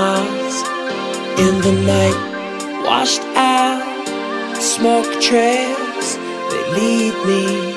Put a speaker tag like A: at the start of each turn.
A: miles in the night, washed out smoke trails, they lead me